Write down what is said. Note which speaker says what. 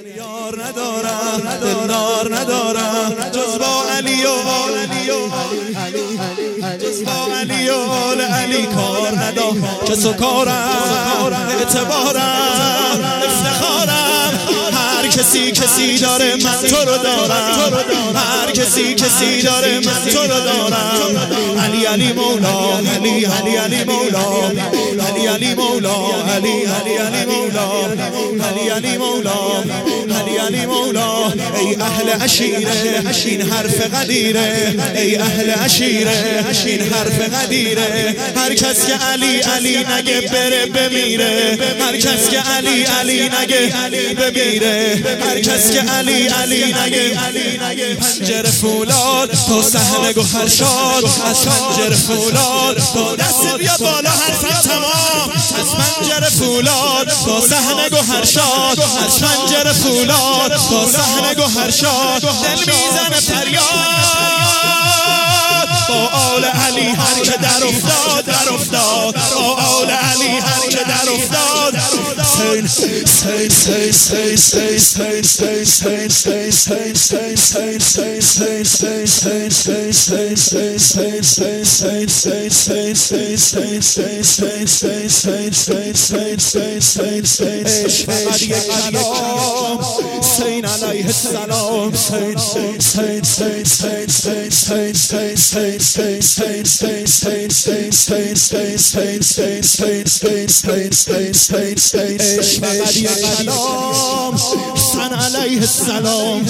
Speaker 1: یار ندارم دلدار ندارم جز با علی و جز با علی و علی کار ندارم کس و کارم اعتبارم افتخارم هر کسی داره من تو رو دارم هر کسی داره من تو رو دارم علی مولا علی مولا علی مولا علی مولا ای اهل عشیره این حرف قدیره ای اهل عشیره این حرف قدیره هر کس که علی نگه بره بمیره هر کس که علی نگه بمیره هر کس که علی نگه پنجره فولاد تو صحنه گوهر شاد از پنجره فولاد تو دست بیا بالا حرفم تمام از پنجره فولاد تو صحنه گوهر شاد از پنجره فولاد تو صحنه گوهر شاد دل میزنه فریاد با آل علی هر که در افتاد با آل علی هر که در افتاد فقط یک کلام حسین علیه السلام فقط یک کلام حسین علیه السلام